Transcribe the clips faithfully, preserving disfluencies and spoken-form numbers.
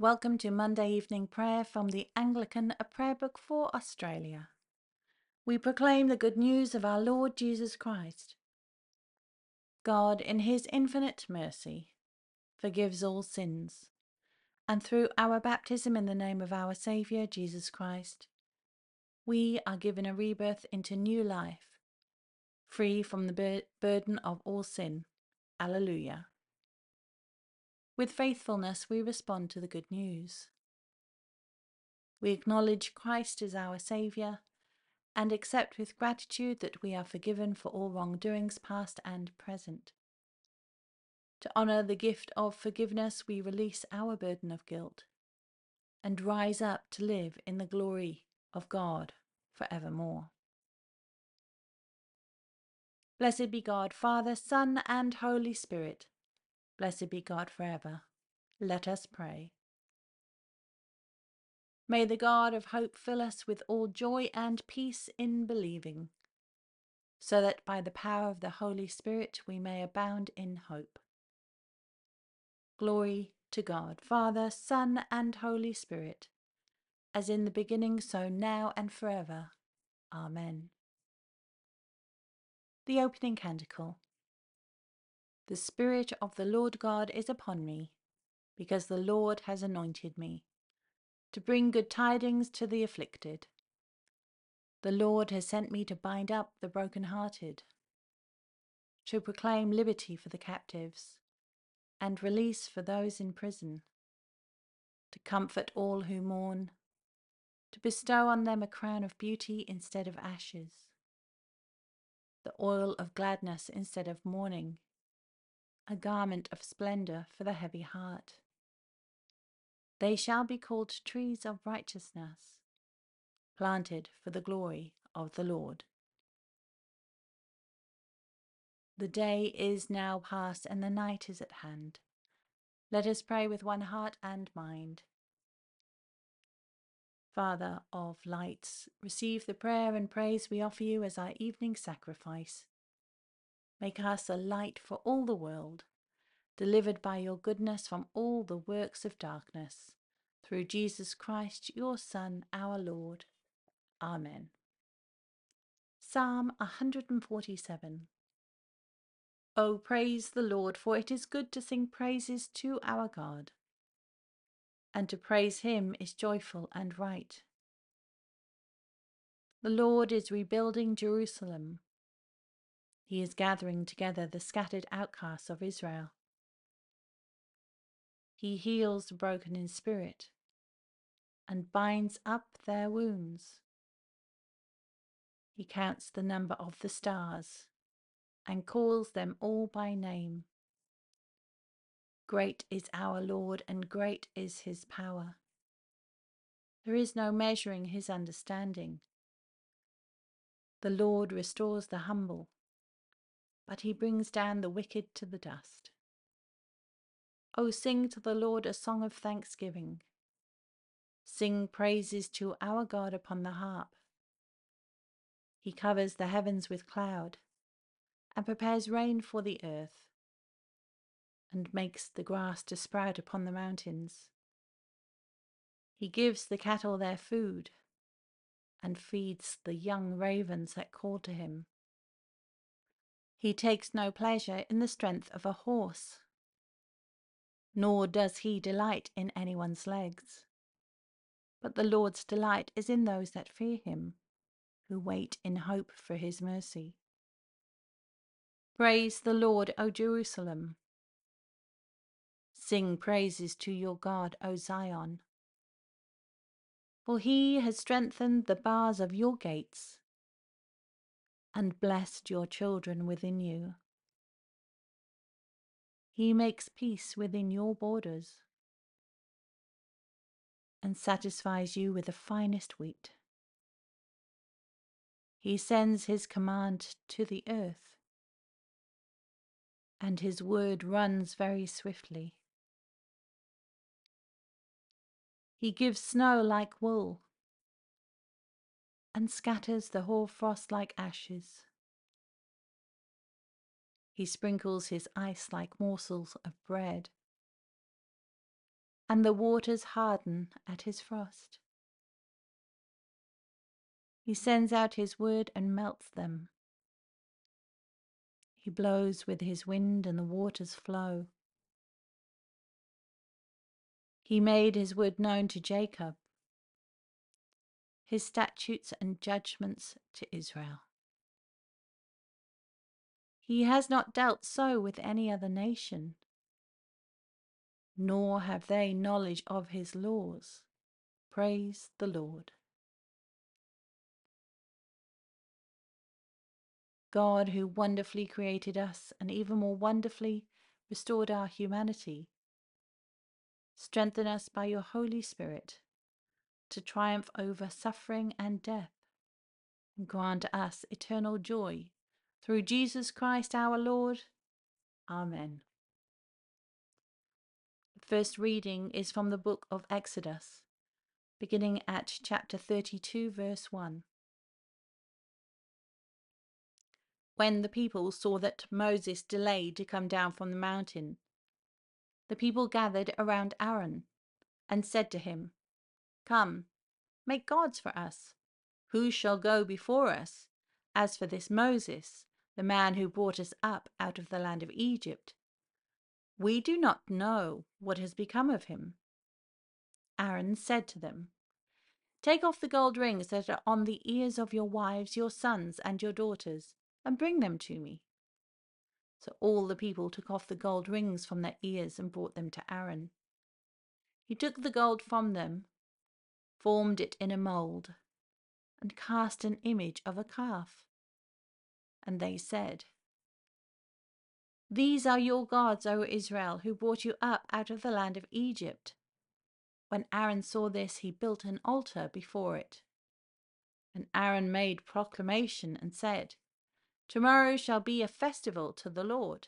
Welcome to Monday evening prayer from the Anglican A Prayer Book for Australia. We proclaim the good news of our Lord Jesus Christ. God, in his infinite mercy, forgives all sins, and through our baptism in the name of our Saviour Jesus Christ, we are given a rebirth into new life, free from the bur- burden of all sin. Alleluia. With faithfulness we respond to the good news. We acknowledge Christ as our Saviour and accept with gratitude that we are forgiven for all wrongdoings past and present. To honour the gift of forgiveness, we release our burden of guilt and rise up to live in the glory of God forevermore. Blessed be God, Father, Son, and Holy Spirit. Blessed be God forever. Let us pray. May the God of hope fill us with all joy and peace in believing, so that by the power of the Holy Spirit we may abound in hope. Glory to God, Father, Son, and Holy Spirit, as in the beginning, so now and forever. Amen. The opening canticle. The Spirit of the Lord God is upon me, because the Lord has anointed me, to bring good tidings to the afflicted. The Lord has sent me to bind up the brokenhearted, to proclaim liberty for the captives, and release for those in prison, to comfort all who mourn, to bestow on them a crown of beauty instead of ashes, the oil of gladness instead of mourning, a garment of splendour for the heavy heart. They shall be called trees of righteousness, planted for the glory of the Lord. The day is now past and the night is at hand. Let us pray with one heart and mind. Father of lights, receive the prayer and praise we offer you as our evening sacrifice. Make us a light for all the world, delivered by your goodness from all the works of darkness, through Jesus Christ, your Son, our Lord. Amen. Psalm one forty-seven. O praise the Lord, for it is good to sing praises to our God, and to praise him is joyful and right. The Lord is rebuilding Jerusalem. He is gathering together the scattered outcasts of Israel. He heals the broken in spirit and binds up their wounds. He counts the number of the stars and calls them all by name. Great is our Lord, and great is his power. There is no measuring his understanding. The Lord restores the humble, but he brings down the wicked to the dust. O sing to the Lord a song of thanksgiving. Sing praises to our God upon the harp. He covers the heavens with cloud and prepares rain for the earth, and makes the grass to sprout upon the mountains. He gives the cattle their food, and feeds the young ravens that call to him. He takes no pleasure in the strength of a horse, nor does he delight in anyone's legs. But the Lord's delight is in those that fear him, who wait in hope for his mercy. Praise the Lord, O Jerusalem. Sing praises to your God, O Zion. For he has strengthened the bars of your gates, and blessed your children within you. He makes peace within your borders, and satisfies you with the finest wheat. He sends his command to the earth, and his word runs very swiftly. He gives snow like wool, and scatters the hoarfrost like ashes. He sprinkles his ice like morsels of bread. and the waters harden at his frost. He sends out his word and melts them. He blows with his wind and the waters flow. He made his word known to Jacob, his statutes and judgments to Israel. He has not dealt so with any other nation, nor have they knowledge of his laws. Praise the Lord. God, who wonderfully created us and even more wonderfully restored our humanity, strengthen us by your Holy Spirit to triumph over suffering and death, and grant us eternal joy through Jesus Christ our Lord. Amen. The first reading is from the book of Exodus, beginning at chapter thirty-two, verse one. When the people saw that Moses delayed to come down from the mountain, the people gathered around Aaron and said to him, "Come, make gods for us. Who shall go before us? As for this Moses, the man who brought us up out of the land of Egypt, we do not know what has become of him." Aaron said to them, "Take off the gold rings that are on the ears of your wives, your sons, and your daughters, and bring them to me." So all the people took off the gold rings from their ears and brought them to Aaron. He took the gold from them, formed it in a mold, and cast an image of a calf. And they said, "These are your gods, O Israel, who brought you up out of the land of Egypt." When Aaron saw this, he built an altar before it. And Aaron made proclamation and said, "Tomorrow shall be a festival to the Lord."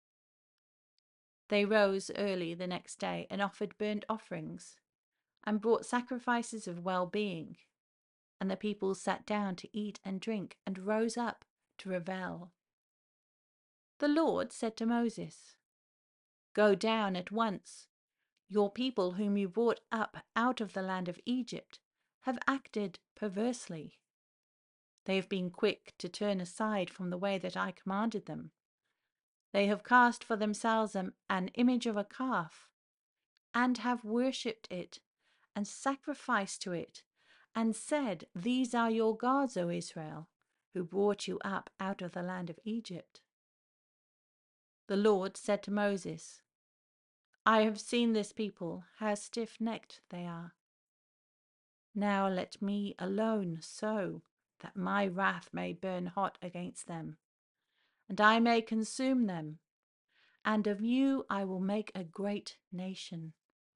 They rose early the next day and offered burnt offerings and brought sacrifices of well-being. And the people sat down to eat and drink and rose up to revel. The Lord said to Moses, "Go down at once. Your people whom you brought up out of the land of Egypt have acted perversely. They have been quick to turn aside from the way that I commanded them. They have cast for themselves an image of a calf, and have worshipped it, and sacrificed to it, and said, 'These are your gods, O Israel, who brought you up out of the land of Egypt.'" The Lord said to Moses, "I have seen this people, how stiff-necked they are. Now let me alone so that my wrath may burn hot against them, and I may consume them, and of you I will make a great nation."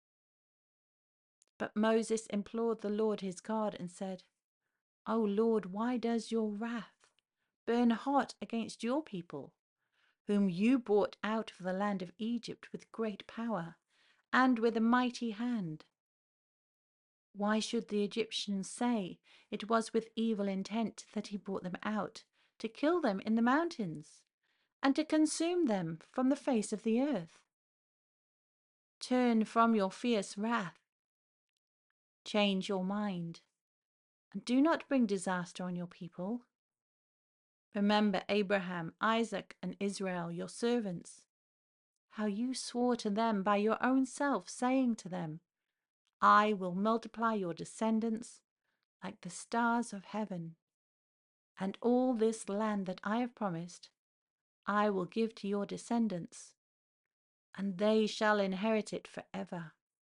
But Moses implored the Lord his God and said, "O Lord, why does your wrath burn hot against your people, whom you brought out of the land of Egypt with great power and with a mighty hand? Why should the Egyptians say it was with evil intent that he brought them out, to kill them in the mountains, and to consume them from the face of the earth? Turn from your fierce wrath, change your mind, and do not bring disaster on your people. Remember Abraham, Isaac, and Israel, your servants, how you swore to them by your own self, saying to them, 'I will multiply your descendants like the stars of heaven, and all this land that I have promised I will give to your descendants, and they shall inherit it forever.'"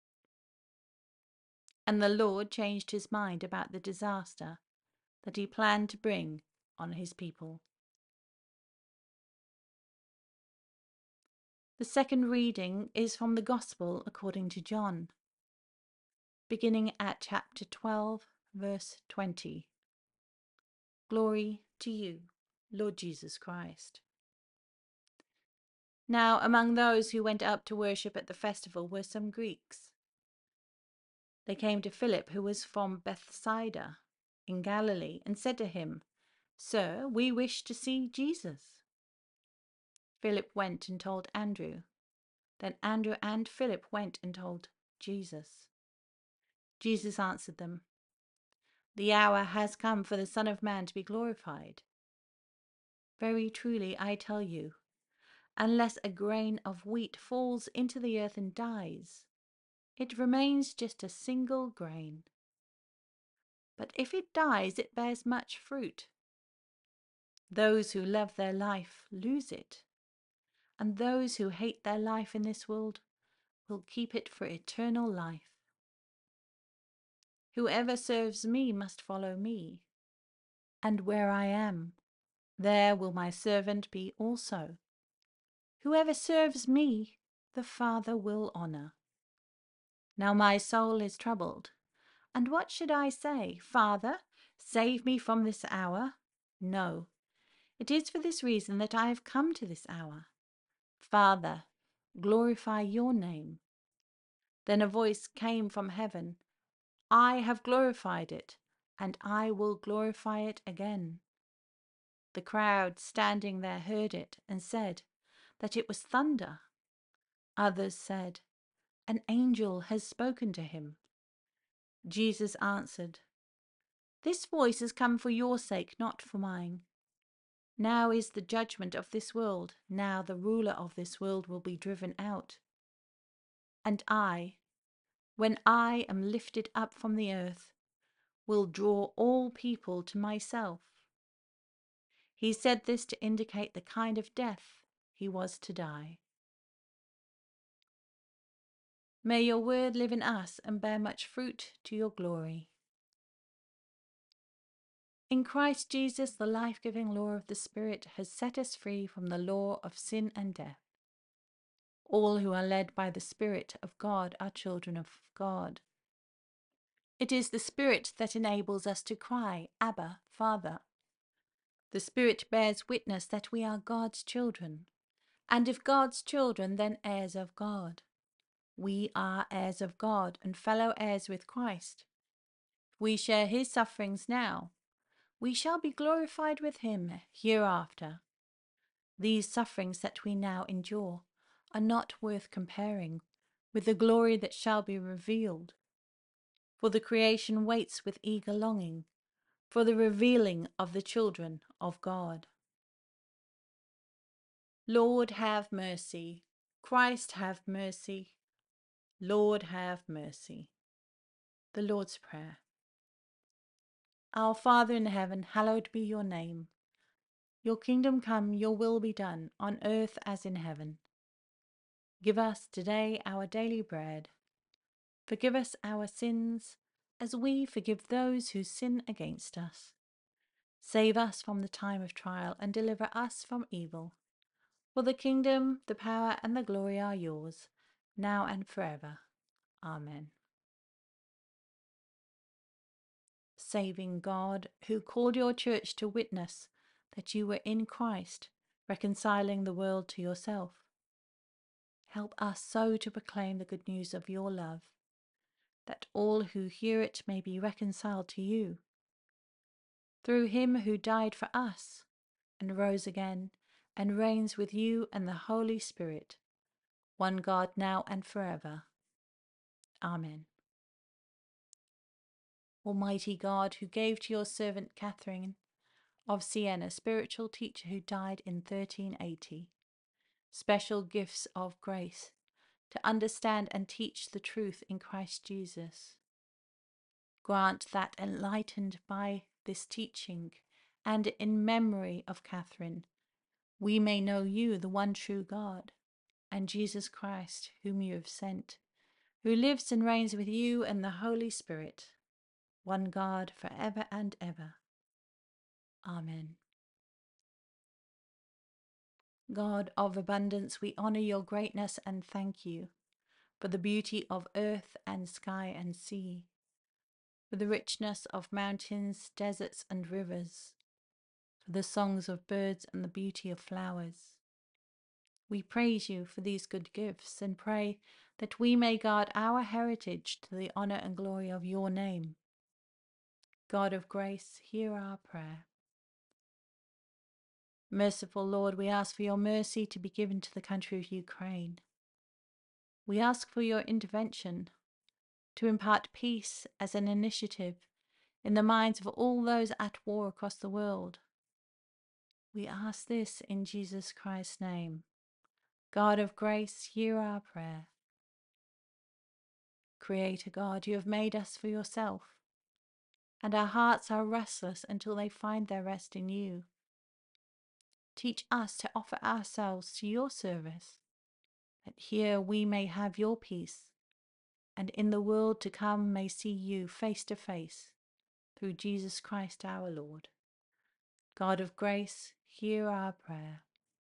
And the Lord changed his mind about the disaster that he planned to bring on his people. The second reading is from the Gospel according to John, beginning at chapter twelve, verse twenty. Glory to you, Lord Jesus Christ. Now among those who went up to worship at the festival were some Greeks. They came to Philip, who was from Bethsaida in Galilee, and said to him, "Sir, we wish to see Jesus." Philip went and told Andrew. Then Andrew and Philip went and told Jesus. Jesus answered them, "The hour has come for the Son of Man to be glorified. Very truly I tell you, unless a grain of wheat falls into the earth and dies, it remains just a single grain. But if it dies, it bears much fruit. Those who love their life lose it, and those who hate their life in this world will keep it for eternal life. Whoever serves me must follow me, and where I am, there will my servant be also. Whoever serves me, the Father will honor. Now my soul is troubled, and what should I say? Father, save me from this hour? No, it is for this reason that I have come to this hour. Father, glorify your name." Then a voice came from heaven, "I have glorified it, and I will glorify it again." The crowd standing there heard it and said that it was thunder. Others said, "An angel has spoken to him." Jesus answered, "This voice has come for your sake, not for mine. Now is the judgment of this world. Now the ruler of this world will be driven out. And I, when I am lifted up from the earth, will draw all people to myself." He said this to indicate the kind of death he was to die. May your word live in us and bear much fruit to your glory. In Christ Jesus, the life-giving law of the Spirit has set us free from the law of sin and death. All who are led by the Spirit of God are children of God. It is the Spirit that enables us to cry, "Abba, Father." The Spirit bears witness that we are God's children, and if God's children, then heirs of God. We are heirs of God and fellow heirs with Christ. If we share his sufferings now, we shall be glorified with him hereafter. These sufferings that we now endure are not worth comparing with the glory that shall be revealed. For the creation waits with eager longing for the revealing of the children of God. Lord, have mercy. Christ, have mercy. Lord, have mercy. The Lord's Prayer. Our Father in heaven, hallowed be your name. Your kingdom come, your will be done, on earth as in heaven. Give us today our daily bread. Forgive us our sins, as we forgive those who sin against us. Save us from the time of trial, and deliver us from evil. For the kingdom, the power, and the glory are yours, now and forever. Amen. Saving God, who called your church to witness that you were in Christ, reconciling the world to yourself, help us so to proclaim the good news of your love, that all who hear it may be reconciled to you. Through him who died for us, and rose again, and reigns with you and the Holy Spirit, one God, now and forever. Amen. Almighty God, who gave to your servant Catherine of Siena, spiritual teacher who died in thirteen eighty, special gifts of grace to understand and teach the truth in Christ Jesus, grant that, enlightened by this teaching and in memory of Catherine, we may know you, the one true God, and Jesus Christ, whom you have sent, who lives and reigns with you and the Holy Spirit, one God, for ever and ever. Amen. God of abundance, we honor your greatness and thank you for the beauty of earth and sky and sea, for the richness of mountains, deserts, and rivers, for the songs of birds and the beauty of flowers. We praise you for these good gifts and pray that we may guard our heritage to the honor and glory of your name. God of grace, hear our prayer. Merciful Lord, we ask for your mercy to be given to the country of Ukraine. We ask for your intervention to impart peace as an initiative in the minds of all those at war across the world. We ask this in Jesus Christ's name. God of grace, hear our prayer. Creator God, you have made us for yourself, and our hearts are restless until they find their rest in you. Teach us to offer ourselves to your service, that here we may have your peace, and in the world to come may see you face to face, through Jesus Christ our Lord. God of grace, hear our prayer.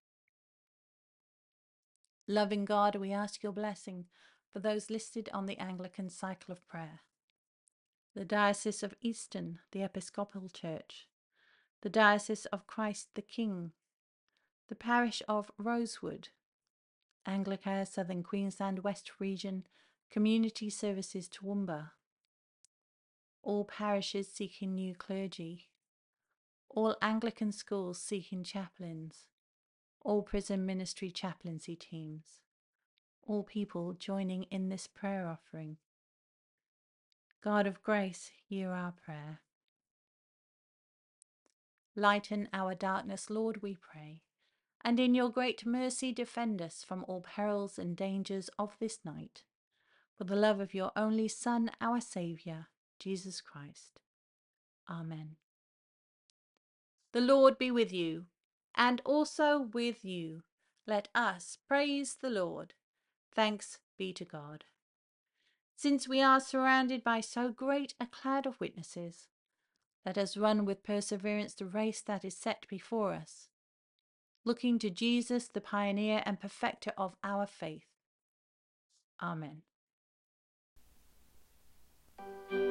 Loving God, we ask your blessing for those listed on the Anglican cycle of prayer. The Diocese of Easton, the Episcopal Church, the Diocese of Christ the King, the Parish of Rosewood, Anglicare Southern Queensland West Region, Community Services Toowoomba, all parishes seeking new clergy, all Anglican schools seeking chaplains, all prison ministry chaplaincy teams, all people joining in this prayer offering. God of grace, hear our prayer. Lighten our darkness, Lord, we pray, and in your great mercy defend us from all perils and dangers of this night, for the love of your only Son, our Saviour, Jesus Christ. Amen. The Lord be with you, and also with you. Let us praise the Lord. Thanks be to God. Since we are surrounded by so great a cloud of witnesses, let us run with perseverance the race that is set before us, looking to Jesus, the pioneer and perfecter of our faith. Amen.